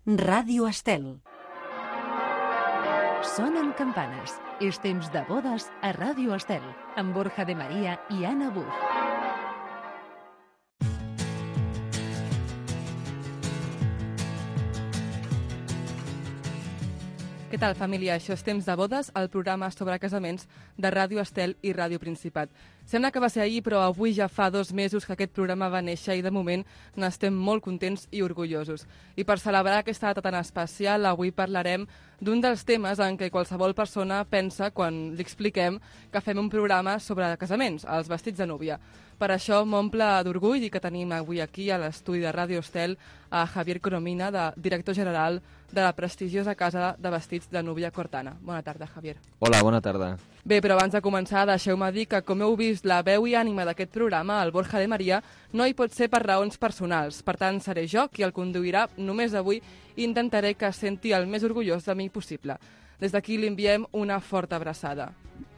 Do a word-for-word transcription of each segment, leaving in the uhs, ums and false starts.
Ràdio Estel. Sonen campanes. És temps de bodes a Ràdio Estel, amb Borja de Maria i Anna Buch. Què tal, família? Això és Temps de bodes, el programa sobre casaments de Ràdio Estel i Ràdio Principat. Sembla que va ser ahir, però avui ja fa dos mesos que aquest programa va néixer i de moment n'estem molt contents i orgullosos. I per celebrar aquesta data tan especial, avui parlarem d'un dels temes en què qualsevol persona pensa quan li expliquem que fem un programa sobre casaments, els vestits de núvia. Per això m'omple d'orgull dir que tenim avui aquí a l'estudi de Ràdio Estel a Javier Coromina, de, director general de la prestigiosa casa de vestits de núvia Cortana. Bona tarda, Javier. Hola, bona tarda. Bé, però abans de començar, deixeu-me dir que, com heu vist, la veu i ànima d'aquest programa, el Borja de Maria, no hi pot ser per raons personals. Per tant, seré jo qui el conduirà només avui i intentaré que es senti el més orgullós de mi possible. Des d'aquí li enviem una forta abraçada.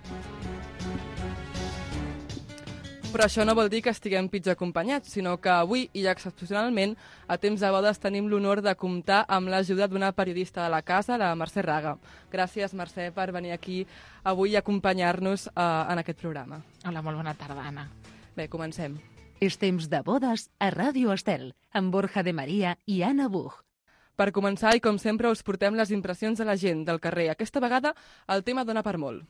Però això no vol dir que estiguem pitjor acompanyats, sinó que avui, i excepcionalment, a Temps de bodes tenim l'honor de comptar amb l'ajuda d'una periodista de la casa, la Mercè Raga. Gràcies, Mercè, per venir aquí avui i acompanyar-nos eh, en aquest programa. Hola, molt bona tarda, Anna. Bé, comencem. És temps de bodes a Ràdio Estel, amb Borja de Maria i Anna Buch. Per començar, i com sempre, us portem les impressions de la gent del carrer. Aquesta vegada el tema dona per molt.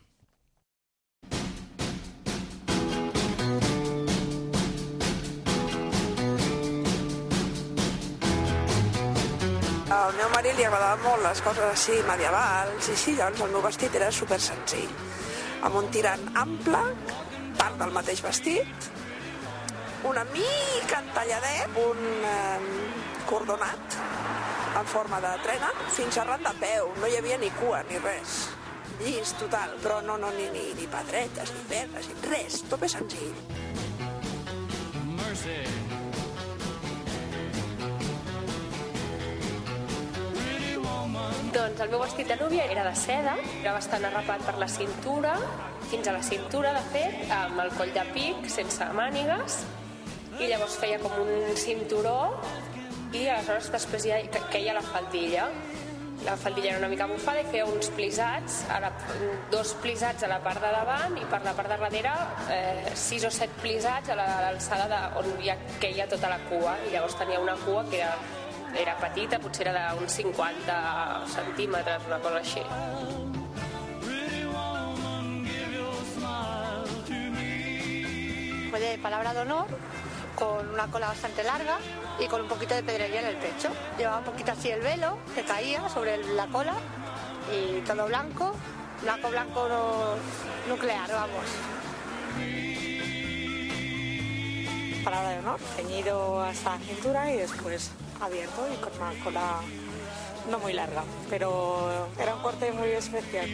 Al meu marit li agradaven molt les coses així medievals i així, llavors el meu vestit era super senzill, amb un tirant ample, part del mateix vestit, una mica entalladet, un eh, cordonat en forma de trena, fins arran de peu, no hi havia ni cua ni res, llis total, però no, no ni, ni, ni pedretes, ni pedres, ni res, tot és senzill. Mercy. Doncs el meu vestit de núvia era de seda, era bastant arrapat per la cintura, fins a la cintura, de fet, amb el coll de pic, sense mànigues, i llavors feia com un cinturó, i aleshores després ja queia la faldilla. La faldilla era una mica bufada i feia uns plisats, ara, dos plisats a la part de davant i per la part de darrere eh, sis o set plisats a l'alçada de, on ja queia tota la cua, i llavors tenia una cua que era Era petita, potser era d'uns cinquanta centímetres, una cosa així. Fue de palabra de honor, con una cola bastante larga y con un poquito de pedrería en el pecho. Llevaba un poquito así el velo, que caía sobre la cola, y todo blanco, blanco, blanco no, nuclear, vamos. Palabra de honor, ceñido hasta la cintura y después abierto y con una cola no muy larga, pero era un corte muy especial.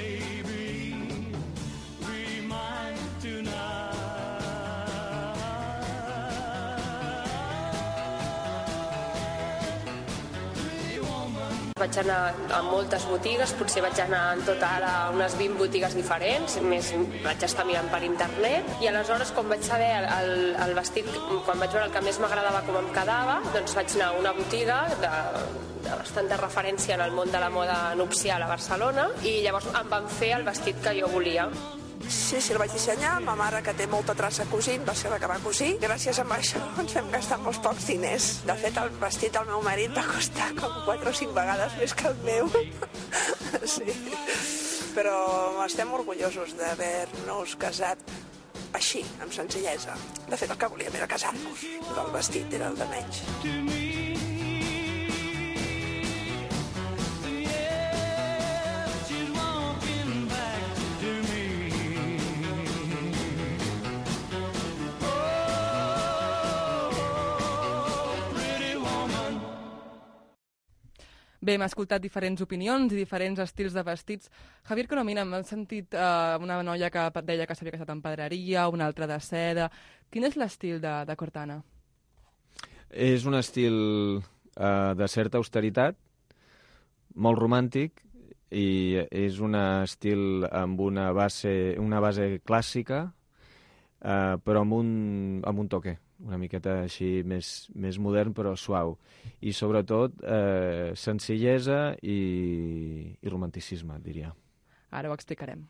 Vaig anar a moltes botigues, potser vaig anar en total a unes vint botigues diferents, més vaig estar mirant per internet, i aleshores quan vaig saber el, el, el vestit, quan vaig veure el que més m'agradava com em quedava, doncs vaig anar a una botiga de, de bastanta referència en el món de la moda nupcial a Barcelona, i llavors em van fer el vestit que jo volia. Sí, sí, el vaig dissenyar. Ma mare, que té molta traça cosint, va ser la que va cosir. Gràcies a això ens vam gastar molts pocs diners. De fet, el vestit del meu marit va costar com quatre o cinc vegades més que el meu. Sí. Però estem orgullosos d'haver-nos casat així, amb senzillesa. De fet, el que volíem era casar-nos. El vestit era el de menys. Bé, hem escoltat diferents opinions i diferents estils de vestits. Javier Coromina, m'ha sentit uh, una noia que deia que s'havia casat en pedreria, una altra de seda. Quin és l'estil de, de Cortana? És un estil uh, de certa austeritat, molt romàntic, i és un estil amb una base, una base clàssica, uh, però amb un, amb un toque. una miqueta així més, més modern però suau. I sobretot eh, senzillesa i, i romanticisme, diria. Ara ho explicarem.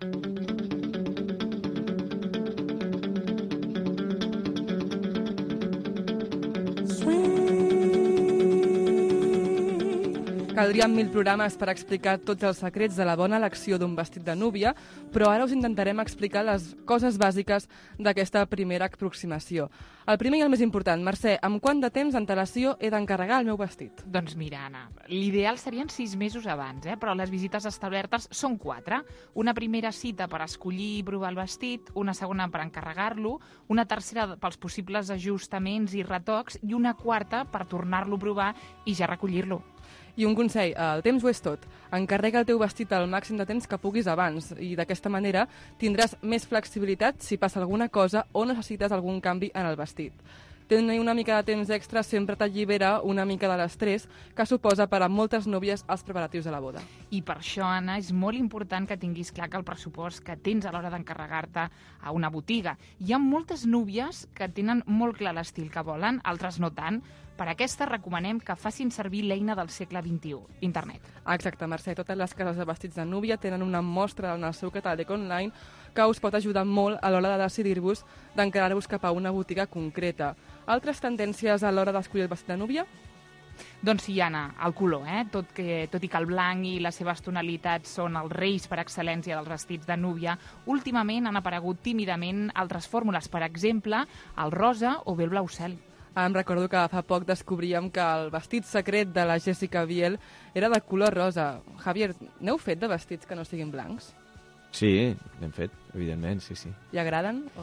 Caldrien mil programes per explicar tots els secrets de la bona elecció d'un vestit de núvia, però ara us intentarem explicar les coses bàsiques d'aquesta primera aproximació. El primer i el més important, Mercè, amb quant de temps d'antelació he d'encarregar el meu vestit? Doncs mira, Anna, l'ideal serien sis mesos abans, eh? Però les visites establertes són quatre. Una primera cita per escollir i provar el vestit, una segona per encarregar-lo, una tercera pels possibles ajustaments i retocs i una quarta per tornar-lo a provar i ja recollir-lo. I un consell, el temps ho és tot. Encarrega el teu vestit el màxim de temps que puguis abans i d'aquesta manera tindràs més flexibilitat si passa alguna cosa o necessites algun canvi en el vestit. Tenir una mica de temps extra sempre t'allibera una mica de l'estrès que suposa per a moltes núvies els preparatius de la boda. I per això, Anna, és molt important que tinguis clar que el pressupost que tens a l'hora d'encarregar-te a una botiga. Hi ha moltes núvies que tenen molt clar l'estil que volen, altres no tant. Per aquesta recomanem que facin servir l'eina del segle vint-i-u, internet. Exacte, Mercè. Totes les cases de vestits de núvia tenen una mostra en el seu catàleg online que us pot ajudar molt a l'hora de decidir-vos d'encarar-vos cap a una botiga concreta. Altres tendències a l'hora d'escollir el vestit de núvia? Doncs sí, Anna, el color, eh? Tot, que, tot i que el blanc i les seves tonalitats són els reis per excel·lència dels vestits de núvia, últimament han aparegut tímidament altres fórmules, per exemple, el rosa o bé el blau cel. Em recordo que fa poc descobríem que el vestit secret de la Jessica Biel era de color rosa. Javier, n'heu fet de vestits que no siguin blancs? Sí, n'hem fet, evidentment, sí, sí. I agraden? O...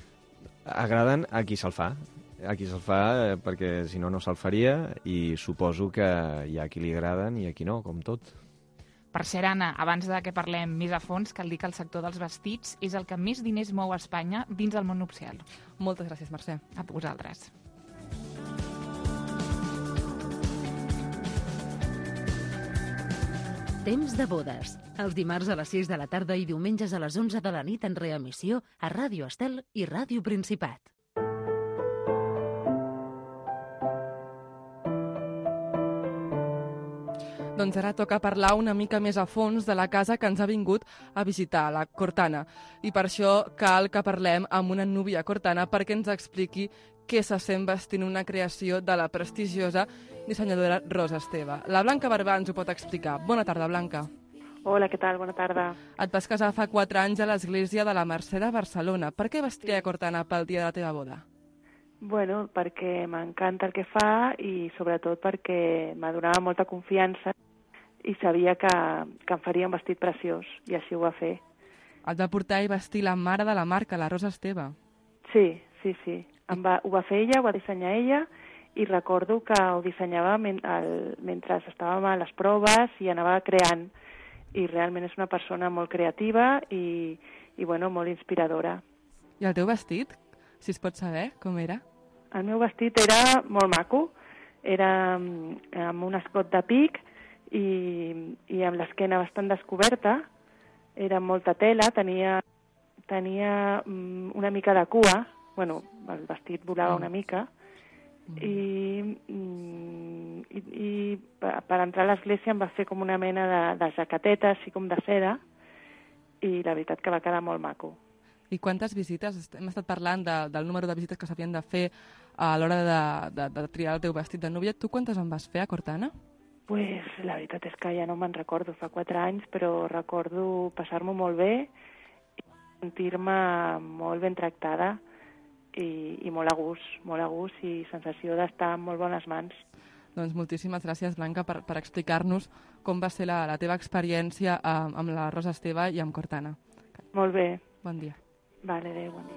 Agraden a qui se'l fa. A qui se'l fa, eh, perquè si no, no se'l faria, i suposo que hi ha qui li agraden i a qui no, com tot. Per cert, Anna, abans de que parlem més a fons, cal dir que el sector dels vestits és el que més diners mou a Espanya dins del món nupcial. Moltes gràcies, Mercè. A vosaltres. Temps de bodes. Els dimarts a les sis de la tarda i diumenges a les onze de la nit en reemissió a Ràdio Estel i Ràdio Principat. Doncs ara toca parlar una mica més a fons de la casa que ens ha vingut a visitar, la Cortana. I per això cal que parlem amb una núvia cortana perquè ens expliqui què se sent vestint una creació de la prestigiosa dissenyadora Rosa Esteve. La Blanca Barbà ens ho pot explicar. Bona tarda, Blanca. Hola, què tal? Bona tarda. Et vas casar fa quatre anys a l'església de la Mercè de Barcelona. Per què vestir a Cortana pel dia de la teva boda? Bueno, perquè m'encanta el que fa i sobretot perquè m'ha donat molta confiança i sabia que, que em faria un vestit preciós i així ho va fer. Et va portar i vestir la mare de la marca, la Rosa Esteve. Sí, sí, sí. Em va, ho va fer ella, ho va dissenyar ella i recordo que ho dissenyava men el, mentre estàvem a les proves i anava creant. I realment és una persona molt creativa i, i bueno, molt inspiradora. I el teu vestit, si es pot saber, com era? El meu vestit era molt maco, era amb un escot de pic i, i amb l'esquena bastant descoberta, era molta tela, tenia, tenia una mica de cua, bueno, el vestit volava una mica, i, i, i per entrar a l'església em va fer com una mena de, de jaqueteta, així com de seda, i la veritat que va quedar molt maco. I quantes visites? Hem estat parlant de, del número de visites que s'havien de fer a l'hora de, de, de triar el teu vestit de núvia. Tu quantes en vas fer a Cortana? Pues la veritat és que ja no me'n recordo, fa quatre anys, però recordo passar-m'ho molt bé i sentir-me molt ben tractada i, i molt a gust, molt a gust i sensació d'estar en molt bones mans. Doncs moltíssimes gràcies, Blanca, per, per explicar-nos com va ser la, la teva experiència amb, amb la Rosa Esteve i amb Cortana. Molt bé. Bon dia. Vale, adéu, bon dia.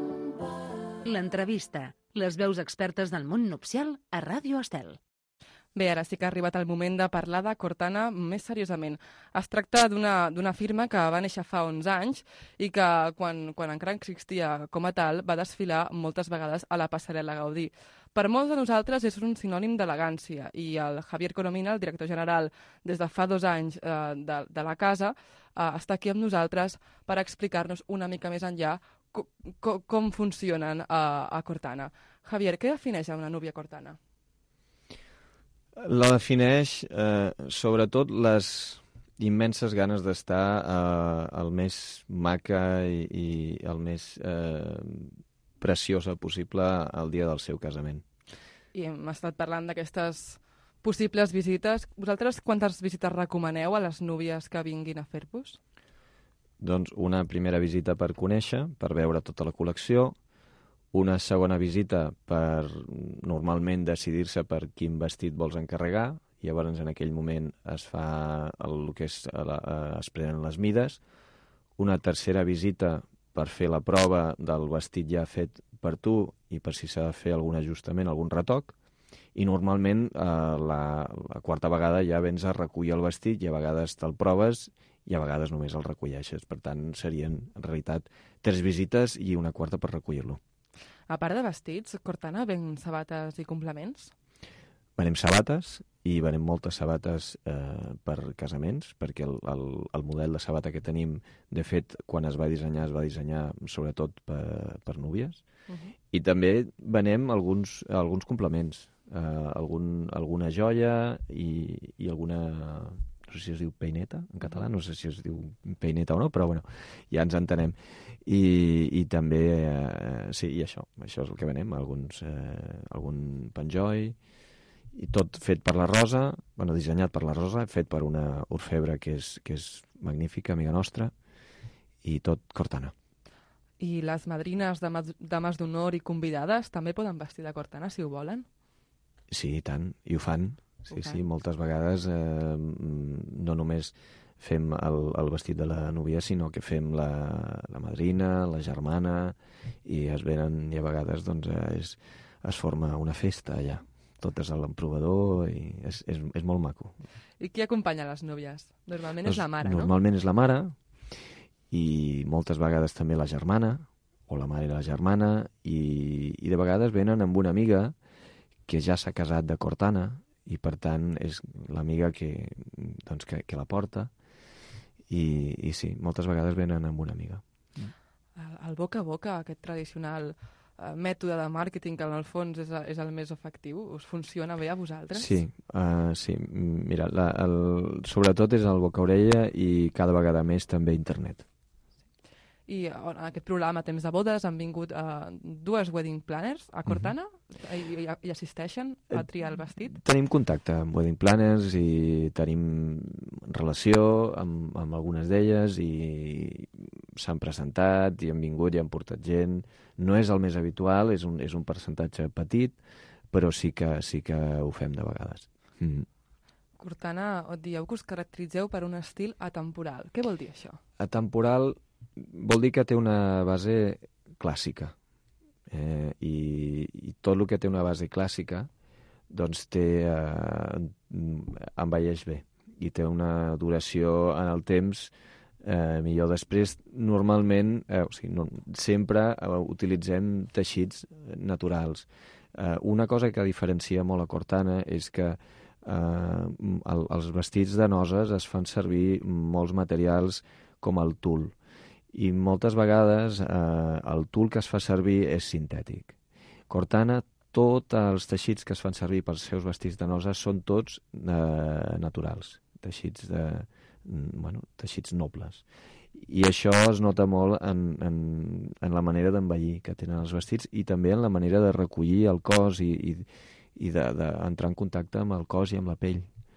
L'entrevista. Les veus expertes del món nupcial a Ràdio Estel. Bé, ara sí que ha arribat el moment de parlar de Cortana més seriosament. Es tracta d'una firma que va néixer fa onze anys i que, quan, quan encara existia com a tal, va desfilar moltes vegades a la passarel·la Gaudí. Per molts de nosaltres és un sinònim d'elegància i el Javier Coromina, el director general des de fa dos anys eh, de, de la casa, eh, està aquí amb nosaltres per explicar-nos una mica més enllà co co com funcionen a, a Cortana. Javier, què defineix una núvia cortana? La defineix eh, sobretot les immenses ganes d'estar eh, el més maca i, i el més eh, preciosa possible el dia del seu casament. I hem estat parlant d'aquestes possibles visites. Vosaltres quantes visites recomaneu a les núvies que vinguin a fer-vos? Doncs una primera visita per conèixer, per veure tota la col·lecció, una segona visita per normalment decidir-se per quin vestit vols encarregar, llavors en aquell moment es fa el que és, es prenen les mides, una tercera visita per fer la prova del vestit ja fet per tu i per si s'ha de fer algun ajustament, algun retoc, i normalment eh, la, la quarta vegada ja vens a recollir el vestit i a vegades te'l proves i a vegades només el recolleixes. Per tant, serien en realitat tres visites i una quarta per recollir-lo. A part de vestits, Cortana ven sabates i complements? Venem sabates i venem moltes sabates eh, per casaments, perquè el, el, el model de sabata que tenim, de fet, quan es va dissenyar, es va dissenyar sobretot per, per núvies. Uh -huh. I també venem alguns, alguns complements, eh, algun, alguna joia i, i alguna... no sé si es diu peineta, en català, no sé si es diu peineta o no, però bueno, ja ens entenem. I, i també, eh, sí, i això, això és el que venem, alguns, eh, algun penjoll, i tot fet per la Rosa, bueno, dissenyat per la Rosa, fet per una orfebre que és, que és magnífica, amiga nostra, i tot Cortana. I les madrines, dames d'honor i convidades també poden vestir de Cortana, si ho volen? Sí, i tant, i ho fan. Sí, okay. Sí, moltes vegades eh, no només fem el, el vestit de la núvia, sinó que fem la, la madrina, la germana, i es venen, i a vegades doncs, es, es forma una festa allà, totes a l'emprovador, i és, és, és molt maco. I qui acompanya les núvies? Normalment doncs, és la mare, no? Normalment és la mare, i moltes vegades també la germana, o la mare i la germana, i, i de vegades venen amb una amiga que ja s'ha casat de Cortana, i per tant és l'amiga que, doncs, que, que la porta, i, i sí, moltes vegades venen amb una amiga. El, el boca a boca, aquest tradicional eh, mètode de màrqueting que en el fons és, és el més efectiu, us funciona bé a vosaltres? Sí, uh, sí. Mira, la, el, sobretot és el boca-orella i cada vegada més també internet. I en aquest programa Temps de Bodes han vingut uh, dues wedding planners a Cortana uh-huh. i, i, i assisteixen a triar el vestit? Tenim contacte amb wedding planners i tenim relació amb, amb algunes d'elles i s'han presentat i han vingut i han portat gent. No és el més habitual, és un, és un percentatge petit, però sí que, sí que ho fem de vegades. Mm. Cortana, et dieu que us caracteritzeu per un estil atemporal. Què vol dir això? Atemporal vol dir que té una base clàssica. Eh, i, I tot el que té una base clàssica doncs té, eh, envelleix bé i té una duració en el temps eh, millor. Després, normalment, eh, o sigui, no, sempre eh, utilitzem teixits naturals. Eh, una cosa que diferencia molt a Cortana és que eh, el, els vestits de noces es fan servir molts materials com el tul. I moltes vegades eh, el tul que es fa servir és sintètic. Cortana, tots els teixits que es fan servir pels seus vestits de noces són tots eh, naturals, teixits, de, bueno, teixits nobles. I això es nota molt en, en, en la manera d'envellir que tenen els vestits i també en la manera de recollir el cos i, i, i d'entrar en contacte amb el cos i amb la pell.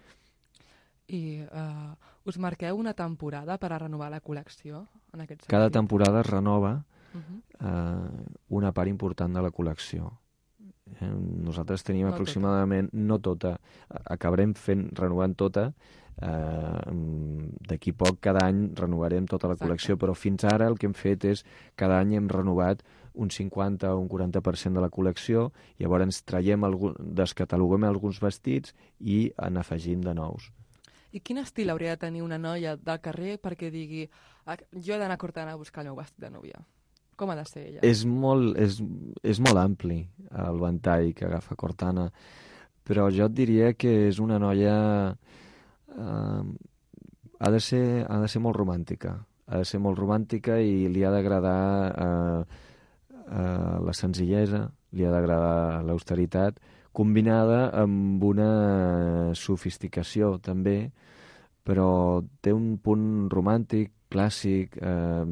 I uh, us marqueu una temporada per a renovar la col·lecció? En aquest sentit? Cada temporada es renova uh-huh. eh, una part important de la col·lecció. Eh, nosaltres tenim no aproximadament, tota. no tota, acabarem fent, renovant tota eh, d'aquí poc cada any renovarem tota la col·lecció, però fins ara el que hem fet és cada any hem renovat un cinquanta o un quaranta per cent de la col·lecció, llavors ens traiem, algun, descataloguem alguns vestits i en afegim de nous. I quin estil hauria de tenir una noia del carrer perquè digui jo he d'anar a Cortana a buscar el meu vestit de núvia? Com ha de ser ella? És molt, és, és molt ampli el ventall que agafa Cortana, però jo et diria que és una noia... Eh, ha, de ser, ha de ser molt romàntica. Ha de ser molt romàntica i li ha d'agradar eh, eh, la senzillesa, li ha d'agradar l'austeritat, combinada amb una sofisticació també, però té un punt romàntic, clàssic, eh,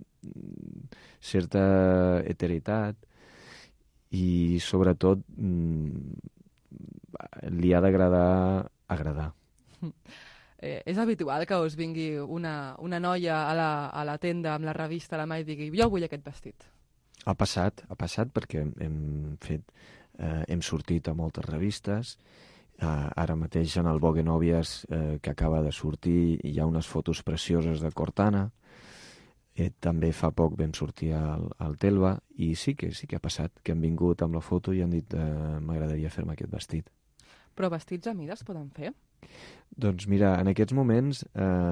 certa eteritat i sobretot li ha d'agradar agradar. Eh, és habitual que us vingui una, una noia a la, a la tenda amb la revista a la mà i digui jo vull aquest vestit? Ha passat, ha passat perquè hem fet Eh, hem sortit a moltes revistes, eh, ara mateix en el Vogue Nòvies eh, que acaba de sortir hi ha unes fotos precioses de Cortana, eh, també fa poc vam sortir al, al Telva i sí que sí que ha passat, que han vingut amb la foto i han dit eh, m'agradaria fer-me aquest vestit. Però vestits a mida es poden fer? Doncs mira, en aquests moments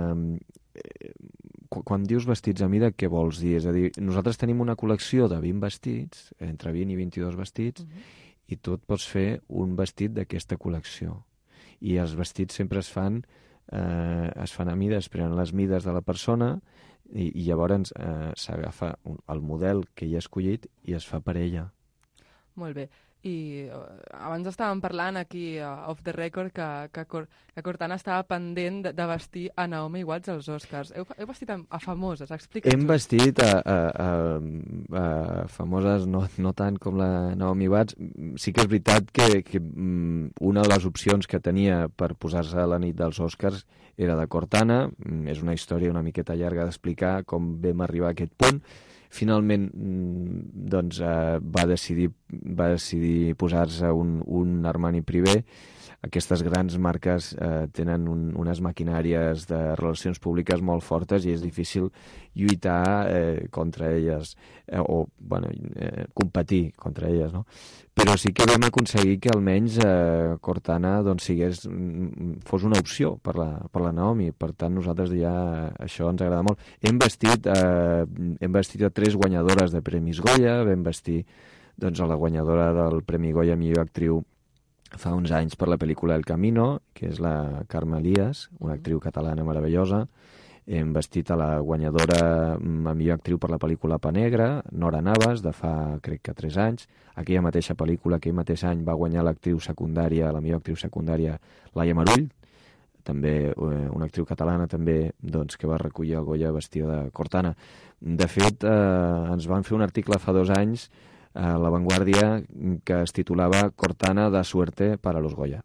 eh, quan dius vestits a mida, què vols dir? És a dir, nosaltres tenim una col·lecció de vint vestits, entre vint i vint-i-dos vestits, uh-huh. i tu et pots fer un vestit d'aquesta col·lecció. I els vestits sempre es fan, eh, es fan a mida, es prenen les mides de la persona i, i llavors eh, s'agafa el model que hi ha escollit i es fa per ella. Molt bé. I uh, abans estàvem parlant aquí, uh, off the record, que, que, Cor que Cortana estava pendent de, de vestir a Naomi Watts als Oscars. Heu, heu vestit a, a famoses, explica'ns. Hem vestit a, a, a, a famoses, no, no tant com la Naomi Watts. Sí que és veritat que, que una de les opcions que tenia per posar-se a la nit dels Oscars era de Cortana. És una història una miqueta llarga d'explicar com vam arribar a aquest punt. Finalment doncs, eh, va decidir, va decidir posar-se un, un Armani Privé. Aquestes grans marques eh, tenen un, unes maquinàries de relacions públiques molt fortes i és difícil lluitar eh, contra elles eh, o bueno, eh, competir contra elles, no? Però sí que vam aconseguir que almenys eh, Cortana doncs, sigués, fos una opció per la, per la Naomi. Per tant, nosaltres ja això ens agrada molt. Hem vestit, eh, hem vestit a tres guanyadores de Premis Goya, vam vestir doncs, a la guanyadora del Premi Goya millor actriu fa uns anys per la pel·lícula El Camino, que és la Carme Elias, una actriu catalana meravellosa. Hem vestit a la guanyadora a millor actriu per la pel·lícula Pa Negra, Nora Navas, de fa, crec que, tres anys. Aquella mateixa pel·lícula, aquell mateix any, va guanyar l'actriu secundària, la millor actriu secundària, Laia Marull, també eh, una actriu catalana també, doncs, que va recollir el Goya vestida de Cortana. De fet, eh, ens van fer un article fa dos anys a La Vanguardia que es titulava Cortana da suerte para los Goya.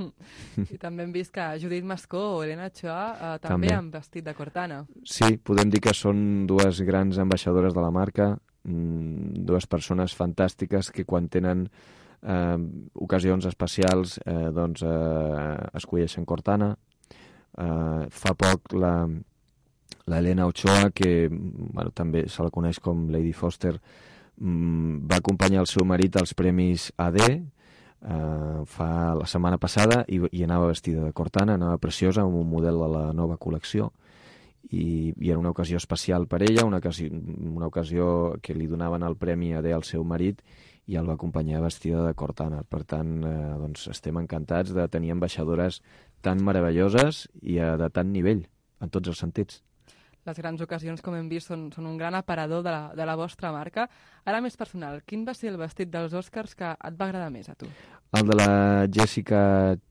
I també hem vist que Judit Mascó o Elena Ochoa eh, també, també han vestit de Cortana. Sí, podem dir que són dues grans ambaixadores de la marca, mmm, dues persones fantàstiques que quan tenen eh, ocasions especials eh, doncs eh, escolleixen Cortana. Eh, fa poc la, la Elena Ochoa, que bueno, també se la coneix com Lady Foster, va acompanyar el seu marit als Premis A D eh, fa la setmana passada i, i anava vestida de Cortana, anava preciosa, amb un model de la nova col·lecció i, i era una ocasió especial per ella, una ocasió, una ocasió que li donaven el Premi A D al seu marit i el va acompanyar vestida de Cortana. Per tant, eh, doncs estem encantats de tenir ambaixadores tan meravelloses i eh, de tant nivell, en tots els sentits. Les grans ocasions, com hem vist, són, són un gran aparador de la, de la vostra marca. Ara més personal, quin va ser el vestit dels Oscars que et va agradar més a tu? El de la Jessica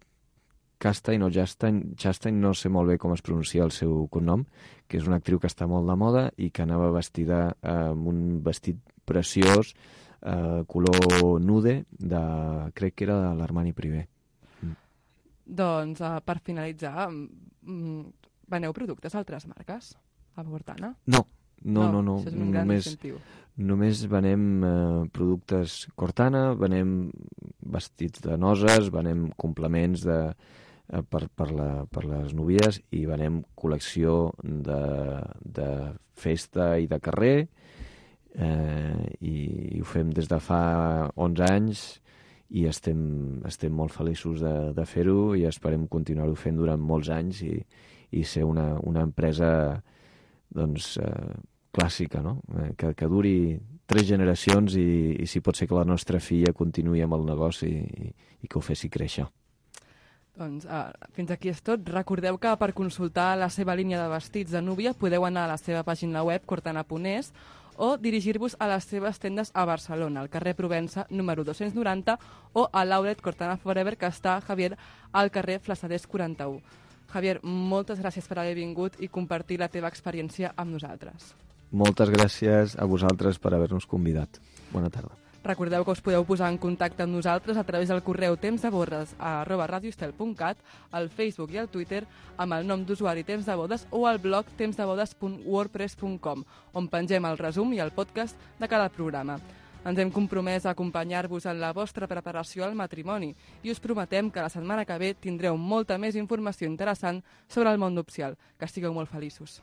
Chastain o Chastain, Chastain, no sé molt bé com es pronuncia el seu cognom, que és una actriu que està molt de moda i que anava vestida amb un vestit preciós, eh, color nude, de, crec que era de l'Armani Privé. Mm. Doncs, uh, per finalitzar, mm, veneu productes a altres marques? A Cortana? No, no, no. no. Això és un gran només, incentiu. Només venem eh, productes Cortana, venem vestits de noces, venem complements de, eh, per, per, la, per les novies i venem col·lecció de, de festa i de carrer eh, i, i ho fem des de fa onze anys i estem, estem molt feliços de, de fer-ho i esperem continuar-ho fent durant molts anys i, i ser una, una empresa doncs, eh, clàssica, no? eh, que, que duri tres generacions i, i si pot ser que la nostra filla continuï amb el negoci i, i que ho fessi créixer. Doncs uh, fins aquí és tot. Recordeu que per consultar la seva línia de vestits de núvia podeu anar a la seva pàgina web cortana punt es o dirigir-vos a les seves tendes a Barcelona, al carrer Provença, número dos-cents noranta, o a l'Outlet Cortana Forever, que està, Javier, al carrer Flassaders quaranta-u. Javier, moltes gràcies per haver vingut i compartir la teva experiència amb nosaltres. Moltes gràcies a vosaltres per haver-nos convidat. Bona tarda. Recordeu que us podeu posar en contacte amb nosaltres a través del correu tempsdebodes a arroba radioestel punt cat, al Facebook i al Twitter amb el nom d'usuari Temps de Bodes o al blog tempsdebodes punt wordpress punt com, on pengem el resum i el podcast de cada programa. Ens hem compromès a acompanyar-vos en la vostra preparació al matrimoni i us prometem que la setmana que ve tindreu molta més informació interessant sobre el món nupcial. Que estigueu molt feliços.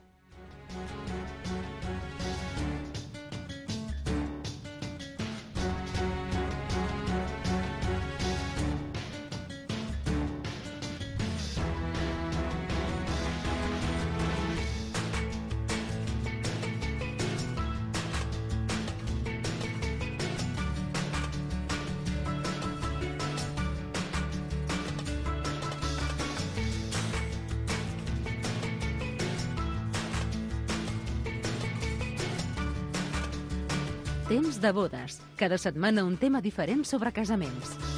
Temps de bodes. Cada setmana un tema diferent sobre casaments.